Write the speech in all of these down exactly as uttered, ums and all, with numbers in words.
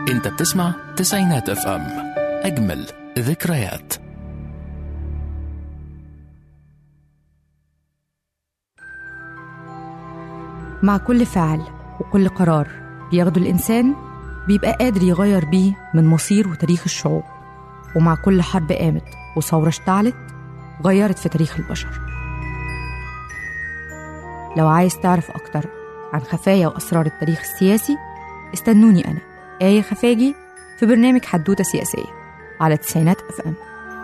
انت بتسمع تسعينات اف ام، اجمل ذكريات. مع كل فعل وكل قرار بياخده الإنسان بيبقى قادر يغير بيه من مصير وتاريخ الشعوب، ومع كل حرب قامت وثورة اشتعلت غيرت في تاريخ البشر. لو عايز تعرف أكتر عن خفايا وأسرار التاريخ السياسي استنوني أنا آية خفاجي في برنامج حدوتة سياسية على تسعينات اف ام.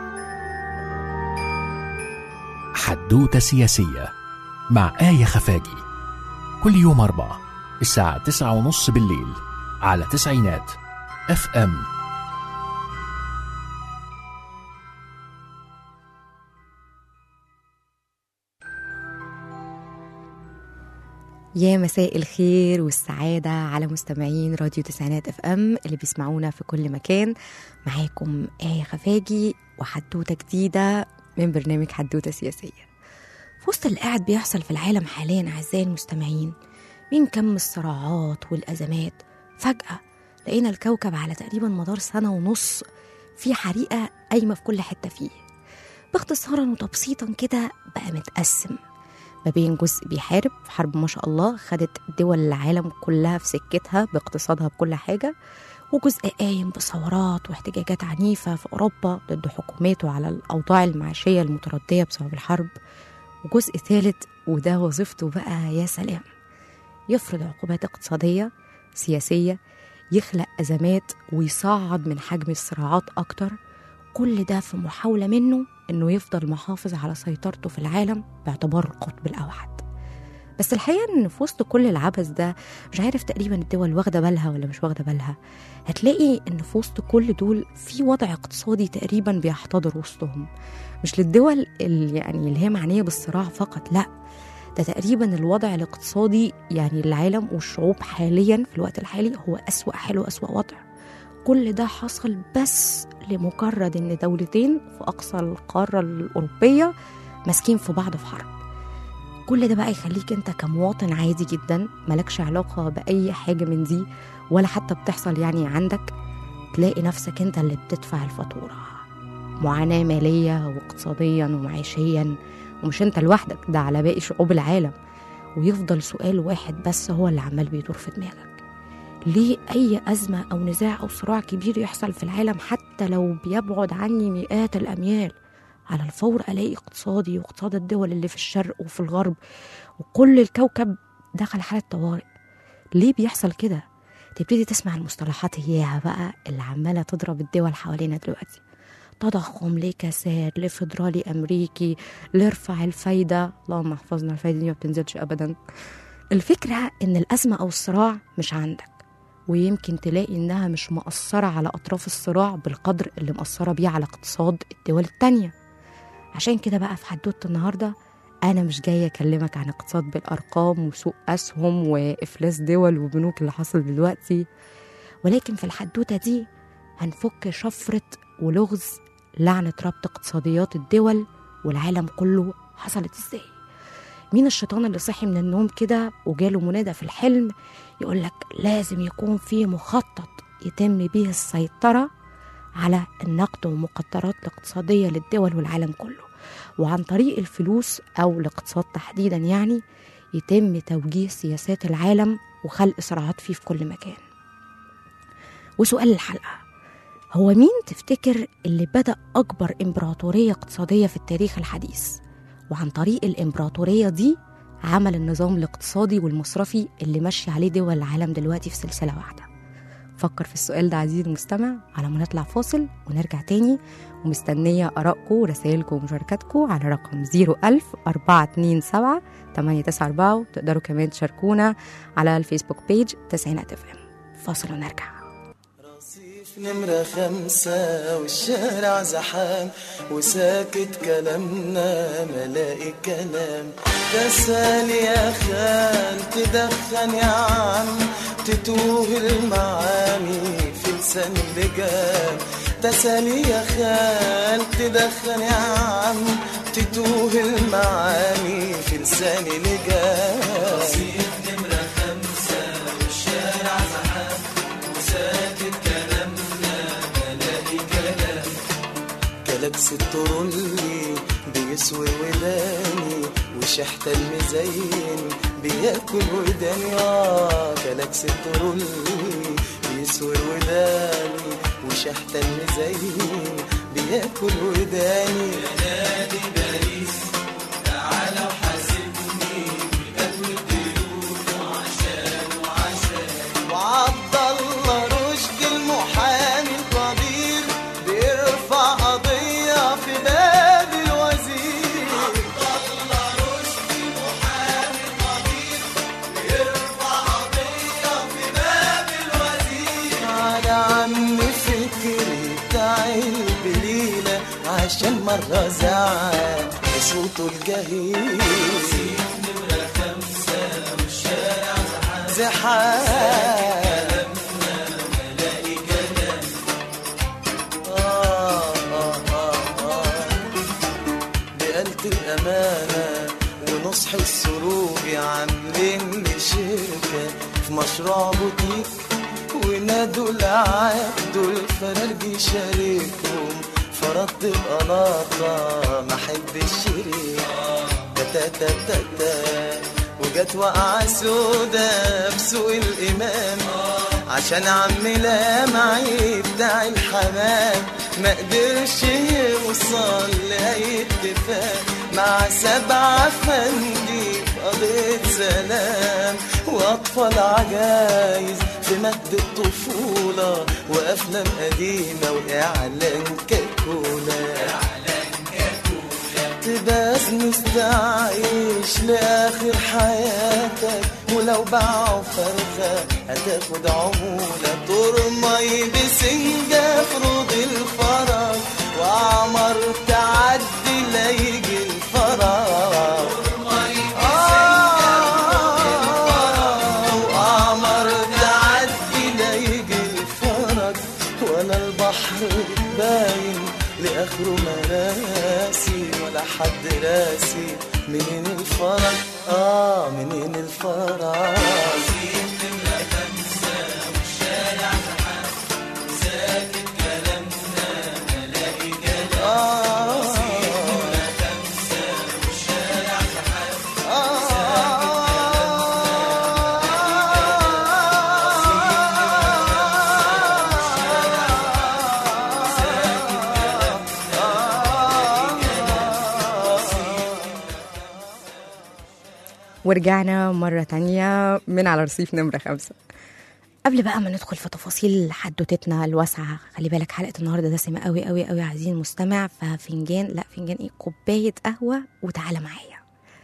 حدوتة سياسية مع آية خفاجي كل يوم أربعة الساعة تسعة ونص بالليل على تسعينات اف ام. يا مساء الخير والسعادة على مستمعين راديو تسعينات اف ام اللي بيسمعونا في كل مكان. معاكم آية خفاجي وحدوتة جديدة من برنامج حدوتة سياسية. في وسط اللي قاعد بيحصل في العالم حاليا أعزائي المستمعين من كم الصراعات والأزمات، فجأة لقينا الكوكب على تقريبا مدار سنة ونص في حريقة قايمة في كل حتة فيه. باختصارا وتبسيطا كده بقى متقسم ما بين جزء بيحارب في حرب ما شاء الله خدت دول العالم كلها في سكتها باقتصادها بكل حاجة، وجزء قايم بثورات واحتجاجات عنيفة في أوروبا ضد حكوماته على الأوضاع المعيشية المتردية بسبب الحرب، وجزء ثالث وده وظيفته بقى يا سلام يفرض عقوبات اقتصادية سياسية، يخلق أزمات ويصعد من حجم الصراعات أكتر. كل ده في محاولة منه إنه يفضل محافظ على سيطرته في العالم باعتباره القطب الأوحد. بس الحقيقة إن في وسط كل العبث ده مش عارف تقريبا الدول واخدة بالها ولا مش واخدة بالها، هتلاقي إن في وسط كل دول في وضع اقتصادي تقريبا بيحتضر وسطهم، مش للدول اللي يعني اللي هي معنية بالصراع فقط، لأ ده تقريبا الوضع الاقتصادي يعني العالم والشعوب حاليا في الوقت الحالي هو أسوأ حال وأسوأ وضع. كل ده حصل بس لمجرد ان دولتين في اقصى القاره الاوروبيه ماسكين في بعض في حرب. كل ده بقى يخليك انت كمواطن عادي جدا مالكش علاقه باي حاجه من دي ولا حتى بتحصل يعني عندك، تلاقي نفسك انت اللي بتدفع الفاتوره. معاناه ماليه واقتصاديا ومعيشيا، ومش انت لوحدك، ده على باقي شعوب العالم. ويفضل سؤال واحد بس هو اللي عمال بيدور في دماغك: ليه أي أزمة أو نزاع أو صراع كبير يحصل في العالم حتى لو بيبعد عني مئات الأميال على الفور ألاقي اقتصادي واقتصاد الدول اللي في الشرق وفي الغرب وكل الكوكب دخل حالة طوارئ؟ ليه بيحصل كده؟ تبتدي تسمع المصطلحات إياها بقى اللي عمالة تضرب الدول حوالينا دلوقتي: تضخم، لكساد، لفدرالي أمريكي، لارفع الفايدة. اللهم احفظنا، الفايدة دي ما بتنزلش أبدا. الفكرة إن الأزمة أو الصراع مش عندك، ويمكن تلاقي إنها مش مأثرة على أطراف الصراع بالقدر اللي مأثرة بيه على اقتصاد الدول التانية. عشان كده بقى في حدوتة النهاردة أنا مش جاية أكلمك عن اقتصاد بالأرقام وسوق أسهم وإفلاس دول وبنوك اللي حصل دلوقتي، ولكن في الحدوتة دي هنفك شفرة ولغز لعنة ربط اقتصاديات الدول والعالم كله حصلت إزاي. مين الشيطان اللي صحي من النوم كده وجاله منادى في الحلم يقولك لازم يكون في مخطط يتم به السيطرة على النقد والمقدرات الاقتصادية للدول والعالم كله، وعن طريق الفلوس أو الاقتصاد تحديدا يعني يتم توجيه سياسات العالم وخلق صراعات فيه في كل مكان. وسؤال الحلقة: هو مين تفتكر اللي بدأ أكبر إمبراطورية اقتصادية في التاريخ الحديث، وعن طريق الإمبراطورية دي عمل النظام الاقتصادي والمصرفي اللي ماشي عليه دول العالم دلوقتي في سلسلة واحدة؟ فكر في السؤال ده عزيزي المستمع على ما نطلع فاصل ونرجع تاني، ومستنية آرائكم ورسائلكم ومشاركاتكم على رقم زيرو ألف أربعة اتنين سبعة تمانية تسعة أربعة، وتقدروا كمان تشاركونا على الفيسبوك بيج تسعينات اف ام. فاصل ونرجع. نمرة خمسة والشارع زحام وساكت كلامنا ملاقي كلام. تسال يا خال تدخن يا عم تتوه المعاني في لسان لجام. تسال يا خال تدخن يا عم تتوه المعاني في لسان لجام. رصيف نمرة خمسة والشارع زحام وساكت كلام الترولي بيسوي وداني، وشحت المزين بياكل وداني. اه جالاكسي الترولي بيسوي وداني، وشحت المزين بياكل وداني. يا نادي باريس تعالى وحاسبني بجد الديون وعشان وعشان. وعبد الله رشدي المحامي القدير بيرفع قضية في باب الوزير. عبد الله رشدي المحامي القدير بيرفع قضية في باب الوزير. على عم فكري بتاع البليلة عشان مرة زعل بصوته الجهيل. نمرة خمسة والشارع زحام زحام ملاقي كلام. آه آه آه آه بقلت الأمانة ونصح السروق عاملين لي شركة في مشروع بوتيك، ونادوا العبد الفرارجي شاركهم. فرضت القلاطة ما حب الشريك تاتا تاتا، وجت وقعة سودا بسوق الإمام عشان عم لامعي بتاع الحمام ما قدرش يوصل لأي اتفاق مع سبعة فندي في قضية سلام. وأطفال عجايز في مهد الطفولة، وأفلام قديمة وإعلان كاكولا. تباس مستعيش لآخر حياتك، ولو باعوا فرخة هتاخد عمولة. ترمي بسنجة فروض الفرج، وعمر تعدي ليجي الفرج. وعمر تعدي ليجي الفرج، ولا البحر باين لآخره مراسي، ولا حد راسي منين الفرج. آه منين الفرج. ورجعنا مرة تانية من على رصيف نمرة خمسة. قبل بقى ما ندخل في تفاصيل حدوتتنا الواسعة، خلي بالك حلقة النهاردة دسمة قوي قوي قوي عايزين المستمع، ففنجان لا فنجان ايه كوباية قهوة وتعالى معايا.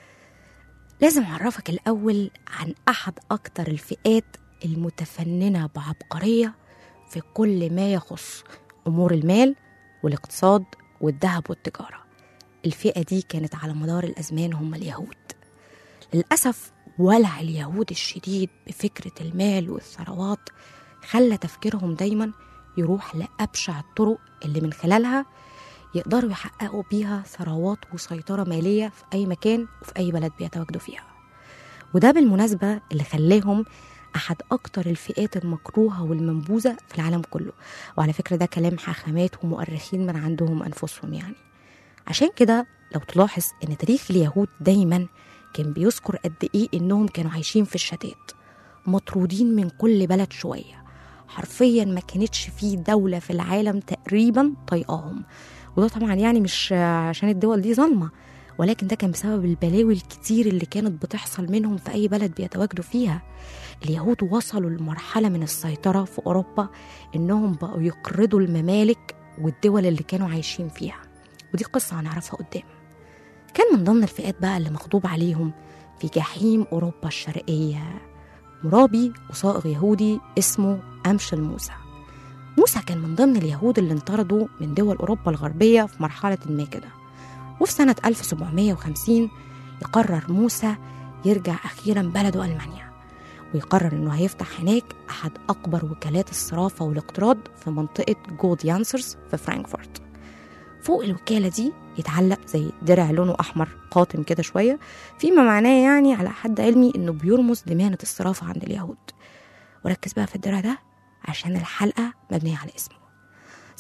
لازم أعرفك الأول عن أحد أكتر الفئات المتفننة بعبقرية في كل ما يخص أمور المال والاقتصاد والذهب والتجارة. الفئة دي كانت على مدار الأزمان هم اليهود. للأسف ولع اليهود الشديد بفكرة المال والثروات خلى تفكيرهم دايما يروح لأبشع الطرق اللي من خلالها يقدروا يحققوا بيها ثروات وسيطرة مالية في أي مكان وفي أي بلد بيتواجدوا فيها. وده بالمناسبة اللي خلاهم أحد أكتر الفئات المكروهة والمنبوذة في العالم كله. وعلى فكرة ده كلام حاخامات ومؤرخين من عندهم أنفسهم يعني. عشان كده لو تلاحظ إن تاريخ اليهود دايما كان بيذكر قد إيه إنهم كانوا عايشين في الشتات، مطرودين من كل بلد شوية، حرفيا ما كانتش فيه دولة في العالم تقريبا طيقاهم. وده طبعا يعني مش عشان الدول دي ظلمة، ولكن ده كان بسبب البلاوي الكتير اللي كانت بتحصل منهم في أي بلد بيتواجدوا فيها. اليهود وصلوا لمرحلة من السيطرة في أوروبا إنهم بقوا يقرضوا الممالك والدول اللي كانوا عايشين فيها، ودي قصة هنعرفها قدام. كان من ضمن الفئات بقى اللي مغضوب عليهم في جحيم أوروبا الشرقية مرابي وصائغ يهودي اسمه أمشل موسى. موسى كان من ضمن اليهود اللي انطردوا من دول أوروبا الغربية في مرحلة ما كده. وفي سنة ألف وسبعمية وخمسين يقرر موسى يرجع أخيرا بلده ألمانيا، ويقرر أنه هيفتح هناك أحد أكبر وكالات الصرافة والاقتراض في منطقة جولد يانسرز في فرانكفورت. فوق الوكالة دي يتعلق زي درع لونه أحمر قاتم كده شوية، فيما معناه يعني على حد علمي أنه بيرمز لمهنة الصرافة عند اليهود. وركز بقى في الدرع ده عشان الحلقة مبنية على اسمه.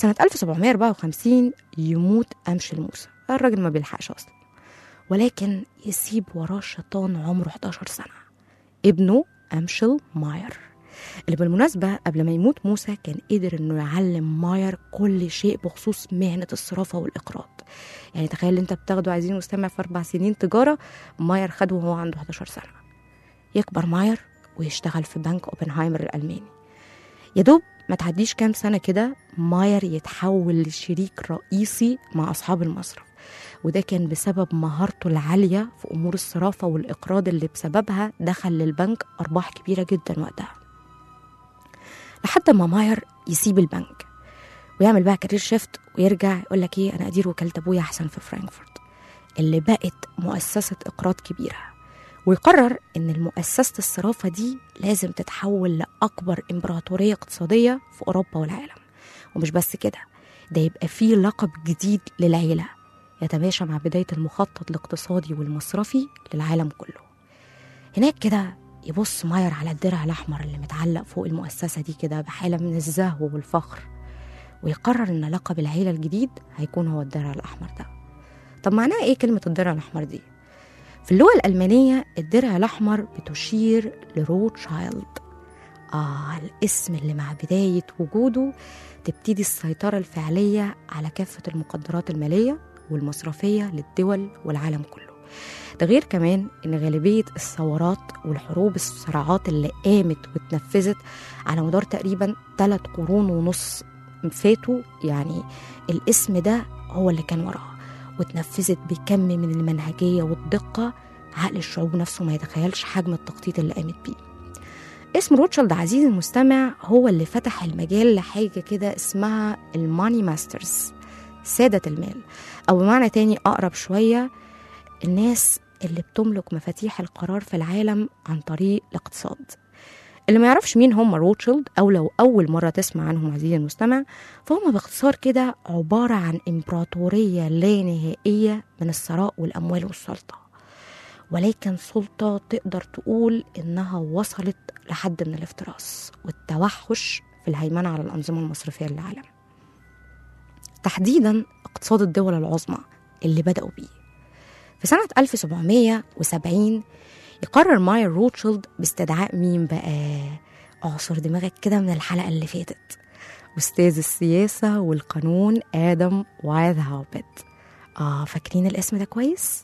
سنة ألف وسبعمية وأربعة وخمسين يموت أمشل موسى، الراجل ما بيلحقش أصلا، ولكن يسيب وراه شيطان عمره حداشر سنة، ابنه أمشل ماير، اللي بالمناسبة قبل ما يموت موسى كان قدر إنه يعلم ماير كل شيء بخصوص مهنة الصرافة والإقراض. يعني تخيل أنت بتاخده عايزين مستمع في أربع سنين تجارة، ماير خده وهو عنده حداشر سنة. يكبر ماير ويشتغل في بنك أوبنهايمر الألماني. يدوب ما تعديش كام سنة كده ماير يتحول لشريك رئيسي مع أصحاب المصرف، وده كان بسبب مهارته العالية في أمور الصرافة والإقراض اللي بسببها دخل للبنك أرباح كبيرة جدا وقتها. لحد ما ماير يسيب البنك ويعمل بقى كارير شيفت ويرجع يقول لك ايه، انا ادير وكالة ابويا احسن في فرانكفورت اللي بقت مؤسسة اقراض كبيرة، ويقرر ان المؤسسة الصرافة دي لازم تتحول لاكبر امبراطورية اقتصادية في اوروبا والعالم. ومش بس كده، ده يبقى فيه لقب جديد للعيلة يتماشى مع بداية المخطط الاقتصادي والمصرفي للعالم كله. هناك كده يبص ماير على الدرع الأحمر اللي متعلق فوق المؤسسة دي كده بحالة من الزهو والفخر، ويقرر إن لقب العيلة الجديد هيكون هو الدرع الأحمر ده. طب معناها إيه كلمة الدرع الأحمر دي؟ في اللغة الألمانية الدرع الأحمر بتشير لروتشايلد، آه الاسم اللي مع بداية وجوده تبتدي السيطرة الفعلية على كافة المقدرات المالية والمصرفية للدول والعالم كله. ده غير كمان ان غالبية الثورات والحروب الصراعات اللي قامت واتنفذت على مدار تقريبا ثلاث قرون ونص فاتوا، يعني الاسم ده هو اللي كان وراها، واتنفذت بكم من المنهجية والدقة عقل الشعوب نفسه ما يتخيلش حجم التخطيط اللي قامت بيه. اسم روتشيلد عزيزي المستمع هو اللي فتح المجال لحاجة كده اسمها الماني ماسترز، سادة المال، أو بمعنى تاني أقرب شوية الناس اللي بتملك مفاتيح القرار في العالم عن طريق الاقتصاد. اللي ما يعرفش مين هم روتشيلد، أو لو أول مرة تسمع عنهم عزيزي المستمع، فهم باختصار كده عبارة عن إمبراطورية لا نهائية من الثراء والأموال والسلطة، ولكن سلطة تقدر تقول إنها وصلت لحد من الافتراس والتوحش في الهيمنة على الأنظمة المصرفية للعالم، تحديدا اقتصاد الدول العظمى اللي بدأوا بيه. في سنة ألف وسبعمية وسبعين يقرر ماير روتشيلد باستدعاء مين بقى؟ اعصر دماغك كده من الحلقة اللي فاتت، أستاذ السياسة والقانون آدم وايزهاوبت. آه فاكرين الاسم ده كويس؟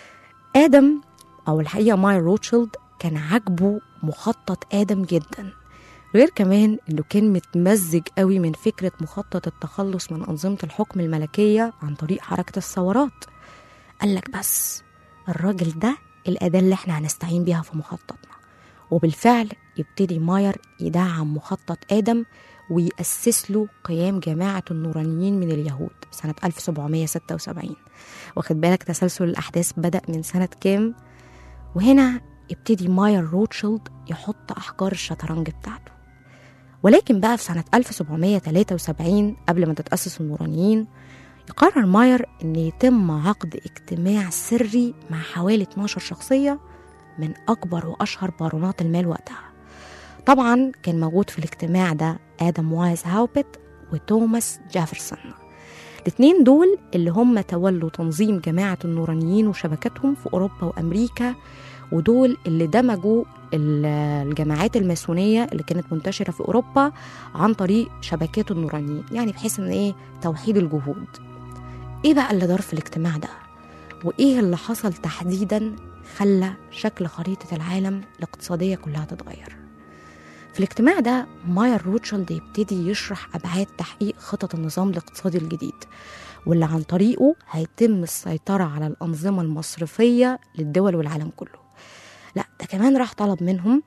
آدم، أو الحقيقة ماير روتشيلد، كان عاجبه مخطط آدم جدا، غير كمان إنه كان متمزج قوي من فكرة مخطط التخلص من أنظمة الحكم الملكية عن طريق حركة الثورات. قال لك بس الراجل ده الأداة اللي احنا هنستعين بيها في مخططنا. وبالفعل يبتدي ماير يدعم مخطط آدم ويأسس له قيام جماعة النورانيين من اليهود سنة ألف وسبعمية وستة وسبعين. واخد بالك تسلسل الأحداث بدأ من سنة كام؟ وهنا يبتدي ماير روتشيلد يحط أحجار الشطرنج بتاعته. ولكن بقى في سنة ألف وسبعمية وتلاتة وسبعين قبل ما تتأسس النورانيين يقرر ماير أن يتم عقد اجتماع سري مع حوالي اتناشر شخصية من أكبر وأشهر بارونات المال وقتها. طبعا كان موجود في الاجتماع ده آدم وايزهاوبت وتوماس جيفرسون، الاثنين دول اللي هم تولوا تنظيم جماعة النورانيين وشبكاتهم في أوروبا وأمريكا، ودول اللي دمجوا الجماعات الماسونية اللي كانت منتشرة في أوروبا عن طريق شبكات النورانيين، يعني بحيث ان ايه توحيد الجهود. ايه بقى اللي دار في الاجتماع ده؟ وايه اللي حصل تحديدا خلى شكل خريطة العالم الاقتصادية كلها تتغير؟ في الاجتماع ده ماير روتشيلد يبتدي يشرح أبعاد تحقيق خطط النظام الاقتصادي الجديد، واللي عن طريقه هيتم السيطرة على الأنظمة المصرفية للدول والعالم كله. لا ده كمان راح طلب منهم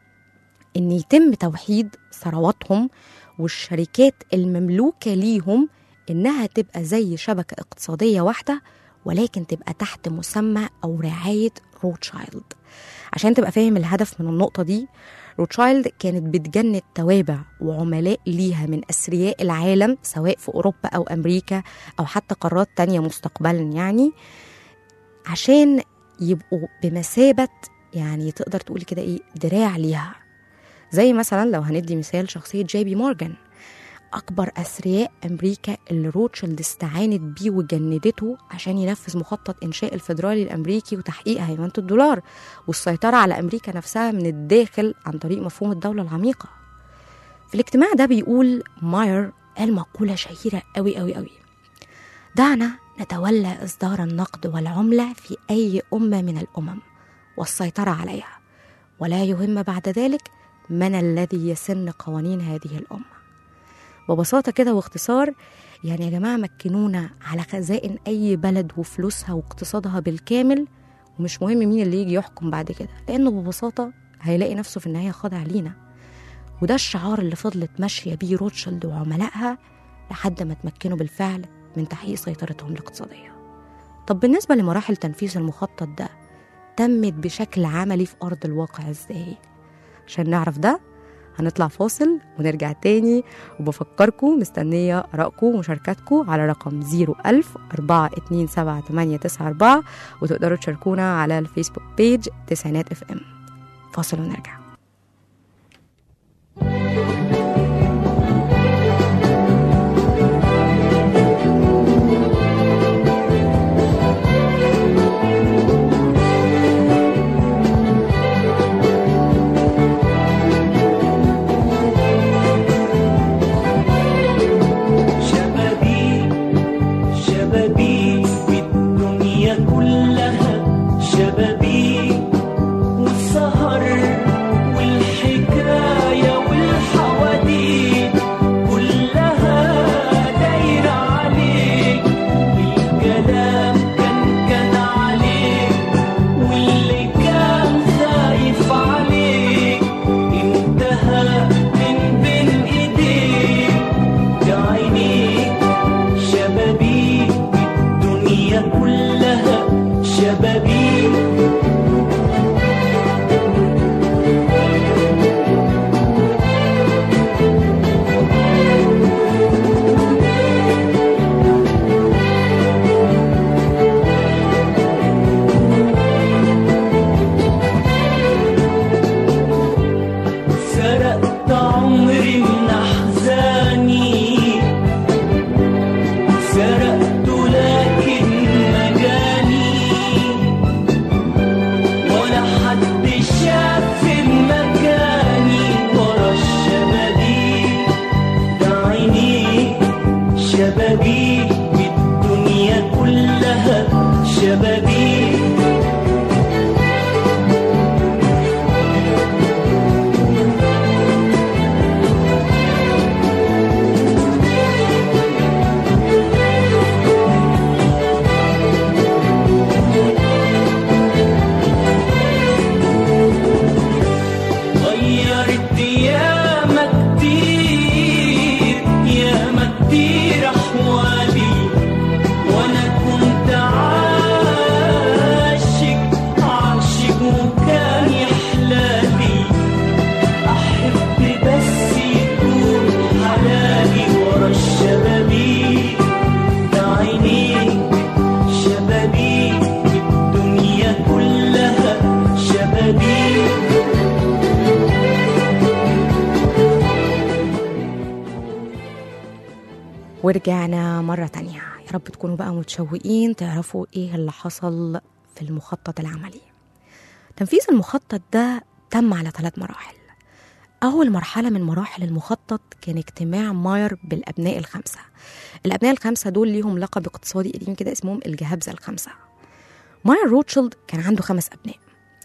إن يتم توحيد ثرواتهم والشركات المملوكة ليهم إنها تبقى زي شبكة اقتصادية واحدة، ولكن تبقى تحت مسمى أو رعاية روتشايلد. عشان تبقى فاهم الهدف من النقطة دي، روتشايلد كانت بتجند توابع وعملاء ليها من أثرياء العالم سواء في أوروبا أو أمريكا أو حتى قارات تانية مستقبلا، يعني عشان يبقوا بمثابة يعني تقدر تقول كده إيه دراع ليها. زي مثلا لو هندي مثال شخصية جي بي مورغان، أكبر أثرياء أمريكا اللي روتشيلد استعانت بيه وجندته عشان ينفذ مخطط إنشاء الفيدرالي الأمريكي وتحقيق هيمنة الدولار والسيطرة على أمريكا نفسها من الداخل عن طريق مفهوم الدولة العميقة. في الاجتماع ده بيقول ماير قال مقولة شهيرة قوي قوي قوي: دعنا نتولى إصدار النقد والعملة في أي أمة من الأمم والسيطرة عليها، ولا يهم بعد ذلك من الذي يسن قوانين هذه الأمة. ببساطة كده واختصار، يعني يا جماعة مكنونا على خزائن أي بلد وفلوسها واقتصادها بالكامل، ومش مهم مين اللي يجي يحكم بعد كده، لأنه ببساطة هيلاقي نفسه في النهاية خاضع لينا. وده الشعار اللي فضلت ماشية بيه روتشيلد وعملائها لحد ما تمكنوا بالفعل من تحقيق سيطرتهم الاقتصادية. طب بالنسبة لمراحل تنفيذ المخطط ده تمت بشكل عملي في أرض الواقع إزاي؟ عشان نعرف ده هنطلع فاصل ونرجع تاني، وبفكركم مستنية آرائكم ومشاركاتكم على رقم زيرو ألف أربعة اتنين سبعة تمانية تسعة أربعة، وتقدروا تشاركونا على الفيسبوك بيج تسعينات اف ام. فاصل ونرجع. ورجعنا مرة تانية. يا رب تكونوا بقى متشوقين تعرفوا ايه اللي حصل في المخطط العملي. تنفيذ المخطط ده تم على ثلاث مراحل. أول مرحلة من مراحل المخطط كان اجتماع ماير بالأبناء الخمسة. الأبناء الخمسة دول ليهم لقب اقتصادي قديم كده اسمهم الجهابزة الخمسة. ماير روتشيلد كان عنده خمس أبناء.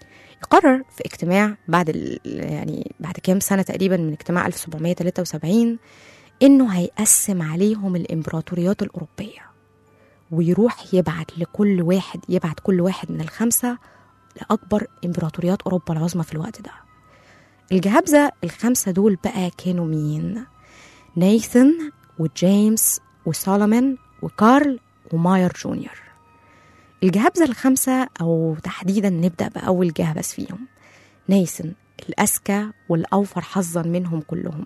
يقرر في اجتماع بعد يعني بعد كام سنة تقريبا من اجتماع ألف وسبعمية وتلاتة وسبعين إنه هيقسم عليهم الإمبراطوريات الأوروبية، ويروح يبعت لكل واحد يبعت كل واحد من الخمسة لأكبر إمبراطوريات أوروبا العظمى في الوقت ده. الجهابزة الخمسة دول بقى كانوا مين؟ نايثن وجيمس وسولومون وكارل وماير جونيور. الجهابزة الخمسة، أو تحديدا نبدأ بأول جهبذ فيهم، نايثن الأذكى والأوفر حظا منهم كلهم.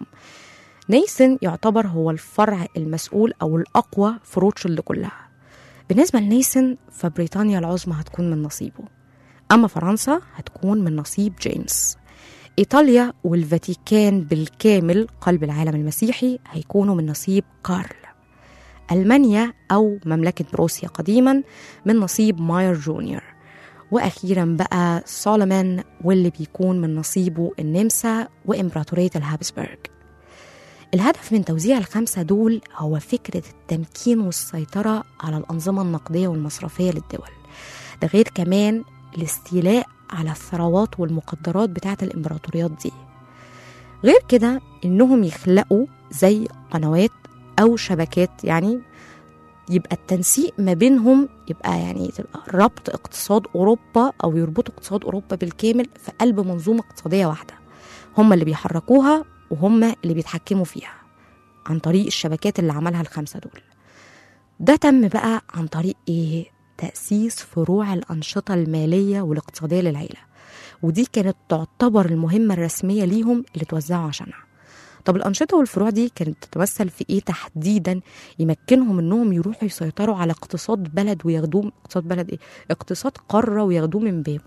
نايثن يعتبر هو الفرع المسؤول أو الأقوى في روتشيلد كلها. بالنسبة لنايثن فبريطانيا العظمى هتكون من نصيبه، أما فرنسا هتكون من نصيب جيمس. إيطاليا والفاتيكان بالكامل قلب العالم المسيحي هيكونوا من نصيب كارل. ألمانيا أو مملكة بروسيا قديما من نصيب ماير جونيور. وأخيرا بقى سولومان واللي بيكون من نصيبه النمسا وإمبراطورية الهابسبرغ. الهدف من توزيع الخمسة دول هو فكرة التمكين والسيطرة على الأنظمة النقدية والمصرفية للدول، ده غير كمان الاستيلاء على الثروات والمقدرات بتاعة الإمبراطوريات دي. غير كده إنهم يخلقوا زي قنوات أو شبكات، يعني يبقى التنسيق ما بينهم يبقى يعني تبقى ربط اقتصاد أوروبا أو يربطوا اقتصاد أوروبا بالكامل في قلب منظومة اقتصادية واحدة، هم اللي بيحركوها وهم اللي بيتحكموا فيها عن طريق الشبكات اللي عملها الخمسة دول. ده تم بقى عن طريق إيه؟ تأسيس فروع الأنشطة المالية والاقتصادية للعيلة، ودي كانت تعتبر المهمة الرسمية ليهم اللي توزعوا عشانها. طب الأنشطة والفروع دي كانت تتمثل في إيه تحديدا يمكنهم إنهم يروحوا يسيطروا على اقتصاد بلد وياخدوه اقتصاد بلد إيه؟ اقتصاد قارة وياخدوه من بابه.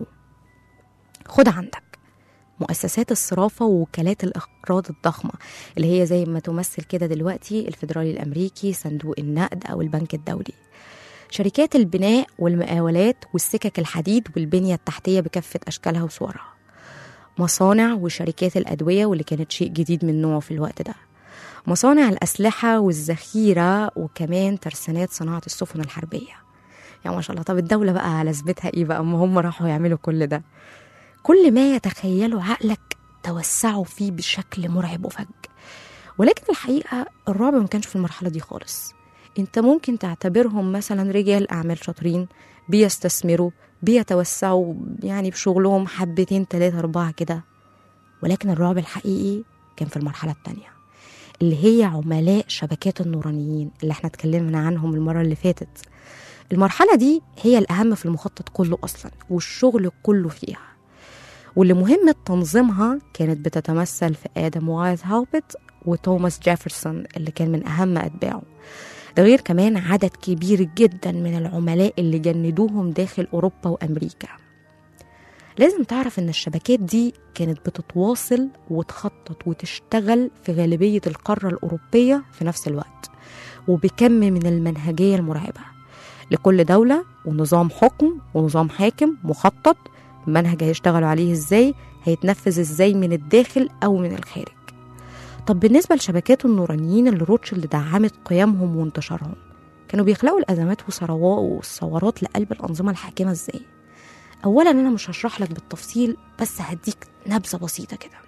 خد عندك مؤسسات الصرافة ووكالات الإقراض الضخمة اللي هي زي ما تمثل كده دلوقتي الفيدرالي الأمريكي، صندوق النقد أو البنك الدولي. شركات البناء والمقاولات والسكك الحديد والبنية التحتية بكافة أشكالها وصورها. مصانع وشركات الأدوية واللي كانت شيء جديد من نوعه في الوقت ده. مصانع الأسلحة والذخيرة، وكمان ترسانات صناعة السفن الحربية. يا ما شاء الله. طب الدولة بقى لازمتها إيه بقى أما هم راحوا يعملوا كل ده؟ كل ما يتخيلوا عقلك توسعوا فيه بشكل مرعب وفج. ولكن الحقيقة الرعب ما كانش في المرحلة دي خالص. انت ممكن تعتبرهم مثلا رجال أعمال شاطرين بيستثمروا بيتوسعوا يعني بشغلهم حبتين تلاتة أربعة كده. ولكن الرعب الحقيقي كان في المرحلة التانية اللي هي عملاء شبكات النورانيين اللي احنا اتكلمنا عنهم المرة اللي فاتت. المرحلة دي هي الأهم في المخطط كله أصلا والشغل كله فيها، واللي مهمة تنظيمها كانت بتتمثل في آدم وايت هاوبت وتوماس جيفرسون اللي كان من أهم أتباعه. ده غير كمان عدد كبير جدا من العملاء اللي جندوهم داخل أوروبا وأمريكا. لازم تعرف إن الشبكات دي كانت بتتواصل وتخطط وتشتغل في غالبية القارة الأوروبية في نفس الوقت، وبكم من المنهجية المرعبة لكل دولة ونظام حكم ونظام حاكم مخطط، منهج هيشتغلوا عليه ازاي، هيتنفذ ازاي من الداخل أو من الخارج. طب بالنسبة لشبكات النورانيين اللي روتشيلد دعمت قيامهم وانتشارهم، كانوا بيخلقوا الأزمات والثورات لقلب الأنظمة الحاكمة ازاي؟ أولا أنا مش هشرح لك بالتفصيل، بس هديك نبذة بسيطة كده.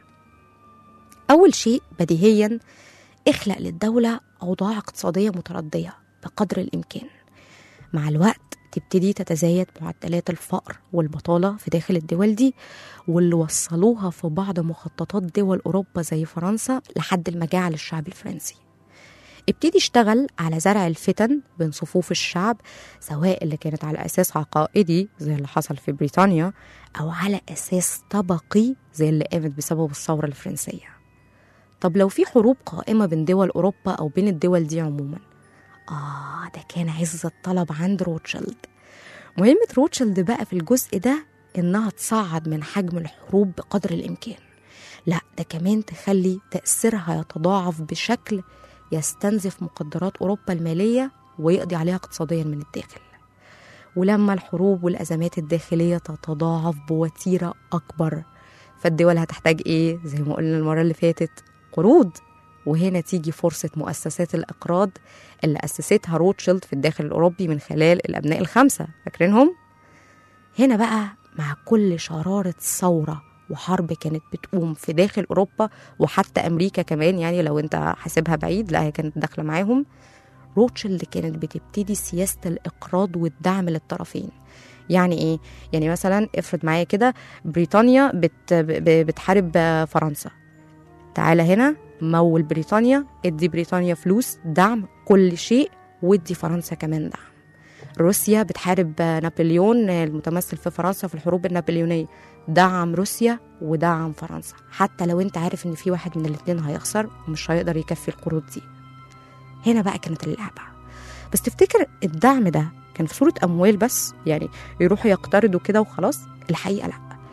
أول شيء بديهيا اخلق للدولة أوضاع اقتصادية متردية بقدر الإمكان. مع الوقت تبتدي تتزايد معدلات الفقر والبطالة في داخل الدول دي، واللي وصلوها في بعض مخططات دول أوروبا زي فرنسا لحد المجاعة للشعب الفرنسي. ابتدي اشتغل على زرع الفتن بين صفوف الشعب، سواء اللي كانت على أساس عقائدي زي اللي حصل في بريطانيا، أو على أساس طبقي زي اللي قامت بسبب الثورة الفرنسية. طب لو في حروب قائمة بين دول أوروبا أو بين الدول دي عموما، آه ده كان عز الطلب عند روتشيلد. مهمة روتشيلد بقى في الجزء ده إنها تصعد من حجم الحروب بقدر الإمكان، لا ده كمان تخلي تأثيرها يتضاعف بشكل يستنزف مقدرات أوروبا المالية ويقضي عليها اقتصاديا من الداخل. ولما الحروب والأزمات الداخلية تتضاعف بوتيرة أكبر، فالدول هتحتاج إيه؟ زي ما قلنا المرة اللي فاتت، قروض. وهنا تيجي فرصة مؤسسات الإقراض اللي أسستها روتشيلد في الداخل الأوروبي من خلال الأبناء الخمسة، فاكرينهم؟ هنا بقى مع كل شرارة ثورة وحرب كانت بتقوم في داخل أوروبا وحتى أمريكا كمان، يعني لو أنت حاسبها بعيد لا هي كانت داخلة معاهم، روتشيلد كانت بتبتدي سياسة الإقراض والدعم للطرفين. يعني إيه؟ يعني مثلا افرض معايا كده بريطانيا بت بتحارب فرنسا، تعالى هنا مول بريطانيا، ادي بريطانيا فلوس دعم كل شيء، وادي فرنسا كمان دعم. روسيا بتحارب نابليون المتمثل في فرنسا في الحروب النابليونية، دعم روسيا ودعم فرنسا، حتى لو انت عارف ان في واحد من الاثنين هيخسر ومش هيقدر يكفي القروض دي. هنا بقى كانت اللعبة. بس تفتكر الدعم ده كان في صورة أموال بس، يعني يروحوا يقترضوا كده وخلاص؟ الحقيقة لا،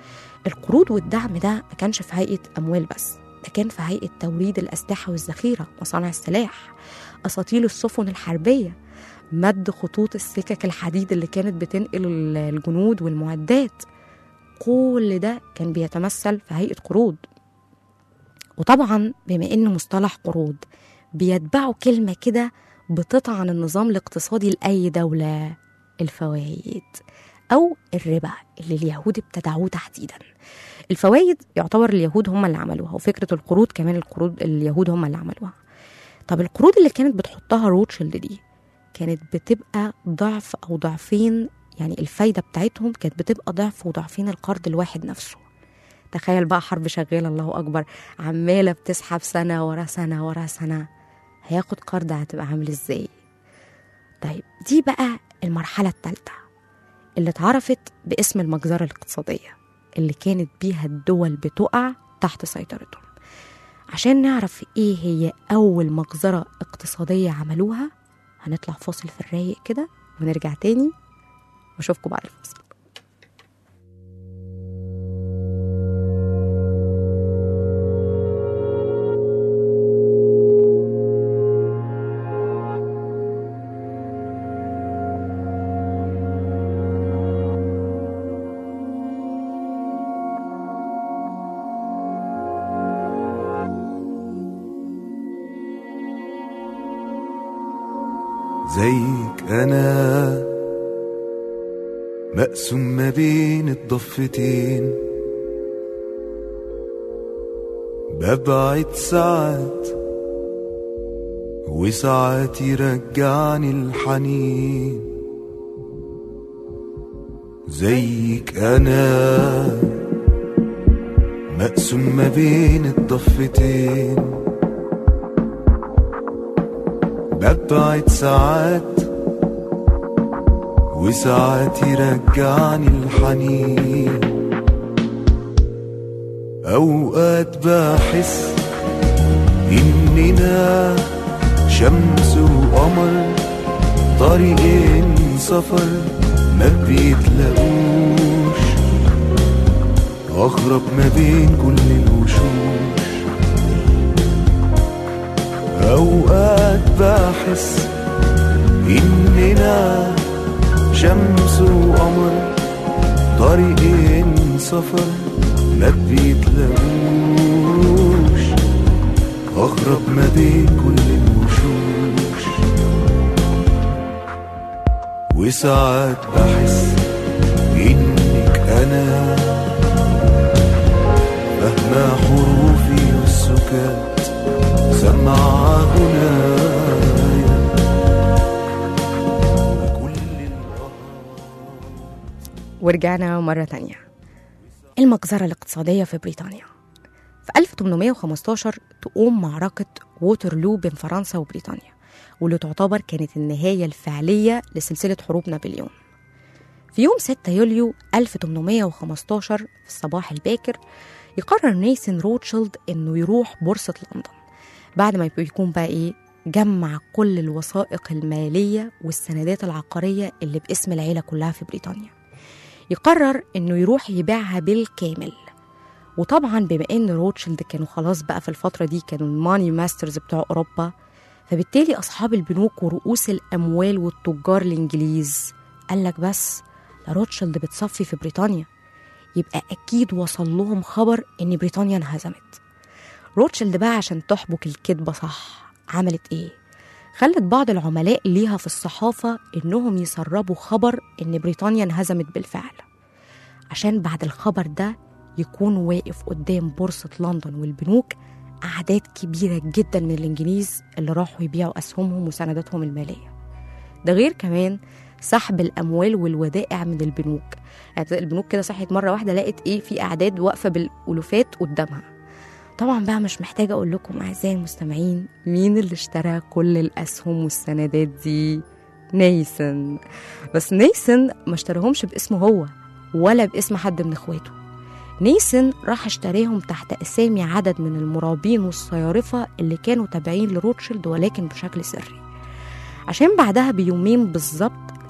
القروض والدعم ده ما كانش في هيئة أموال بس، ده كان في هيئة توريد الأسلحة والذخيرة، مصانع السلاح، أساطيل السفن الحربية، مد خطوط السكك الحديد اللي كانت بتنقل الجنود والمعدات. كل ده كان بيتمثل في هيئة قروض. وطبعا بما إن مصطلح قروض بيتبعوا كلمة كده بتطعن النظام الاقتصادي لأي دولة، الفوائد أو الربا اللي اليهود ابتدعوه تحديدا. الفوائد يعتبر اليهود هم اللي عملوها، وفكرة القروض كمان القروض اليهود هم اللي عملوها. طب القروض اللي كانت بتحطها روتشيلد دي كانت بتبقى ضعف أو ضعفين، يعني الفايدة بتاعتهم كانت بتبقى ضعف وضعفين القرض الواحد نفسه. تخيل بقى حرب شغالة الله أكبر عمالة بتسحب سنة ورا سنة ورا سنة، هياخد قرض هتبقى عامل ازاي؟ طيب دي بقى المرحلة الثالثة اللي اتعرفت باسم المجزرة الاقتصادية، اللي كانت بيها الدول بتقع تحت سيطرتهم. عشان نعرف ايه هي أول مجزرة اقتصادية عملوها هنطلع فاصل في الرايق كده ونرجع تاني واشوفكم بعد الفاصل. زيك أنا مقسوم ما بين الضفتين، ببعد ساعات وساعات يرجعني الحنين. زيك أنا مقسوم ما بين الضفتين، ببعد ساعات وساعات يرجعني الحنين. أوقات بحس إننا شمس وقمر، طريقين سفر ما بيتلاقوش، أغرب ما بين كل الوشوش. أوقات بحس إننا شمس وقمر، طريقين سفر ما بيتلاقوش، أغرب ما بين كل الوشوش. وساعات بحس إنك أنا فاهمة حروفي والسكات، سمع غنايا كل الأهات. ورجعنا مرة تانية. المجزرة الاقتصادية في بريطانيا. في ألف وثمانمائة وخمسة عشر تقوم معركة ووترلو بين فرنسا وبريطانيا، واللي تعتبر كانت النهاية الفعلية لسلسلة حروب نابليون. في يوم ستة يوليو ألف وثمانمائة وخمسة عشر في الصباح الباكر يقرر نيثان روتشيلد إنه يروح بورصة لندن، بعد ما بيكون بقى إيه جمع كل الوثائق المالية والسندات العقارية اللي باسم العيلة كلها في بريطانيا. يقرر إنه يروح يبيعها بالكامل. وطبعا بما إن روتشيلد كانوا خلاص بقى في الفترة دي كانوا الماني ماسترز بتوع أوروبا، فبالتالي أصحاب البنوك ورؤوس الأموال والتجار الإنجليز قال لك بس ده روتشيلد بتصفي في بريطانيا، يبقى أكيد وصل لهم خبر إن بريطانيا انهزمت. روتشيلد بقى عشان تحبك الكذبة صح عملت إيه؟ خلت بعض العملاء ليها في الصحافة إنهم يسربوا خبر إن بريطانيا انهزمت بالفعل، عشان بعد الخبر ده يكون واقف قدام بورصة لندن والبنوك أعداد كبيرة جدا من الإنجليز اللي راحوا يبيعوا أسهمهم وسنداتهم المالية. ده غير كمان سحب الأموال والودائع من البنوك. يعني البنوك كده صحيت مرة واحدة لقت إيه في أعداد واقفة بالألوفات قدامها. طبعا بقى مش محتاجة أقول لكم أعزائي المستمعين مين اللي اشترى كل الأسهم والسندات دي؟ نيثان. بس نيثان ما اشتراهمش باسمه هو ولا باسم حد من اخواته. نيثان راح اشتريهم تحت أسامي عدد من المرابين والصيارفة اللي كانوا تابعين لروتشيلد ولكن بشكل سري، عشان بعدها بيومين بالظبط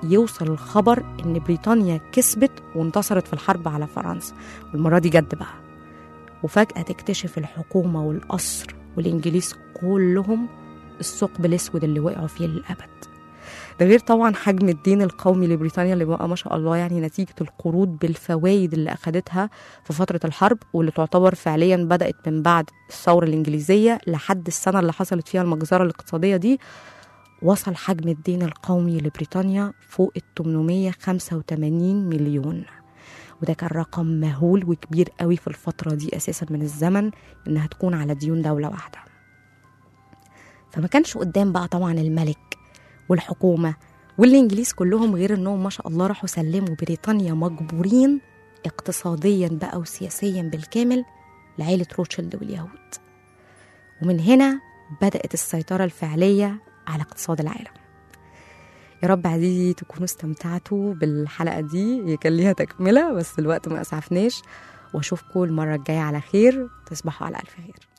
يوصل الخبر إن بريطانيا كسبت وانتصرت في الحرب على فرنسا، والمرة دي جد بقى. وفجأة تكتشف الحكومة والقصر والإنجليز كلهم الثقب الأسود اللي وقعوا فيه للأبد. ده غير طبعا حجم الدين القومي لبريطانيا اللي بقى ما شاء الله يعني نتيجة القروض بالفوائد اللي أخدتها في فترة الحرب، واللي تعتبر فعليا بدأت من بعد الثورة الإنجليزية لحد السنة اللي حصلت فيها المجزرة الاقتصادية دي. وصل حجم الدين القومي لبريطانيا فوق ال ثمانمائة وخمسة وثمانين مليون، وده كان رقم مهول وكبير قوي في الفترة دي أساسا من الزمن إنها تكون على ديون دولة واحدة. فما كانش قدام بقى طبعا الملك والحكومة والإنجليز كلهم غير إنهم ما شاء الله راحوا سلموا بريطانيا مجبورين اقتصاديا بقى وسياسيا بالكامل لعائلة روتشيلد واليهود. ومن هنا بدأت السيطرة الفعلية على اقتصاد العالم. يا رب عزيزي تكونوا استمتعتوا بالحلقة دي، هي كان ليها تكملة بس الوقت ما أسعفناش، وأشوفكم المرة الجاية على خير، تصبحوا على ألف خير.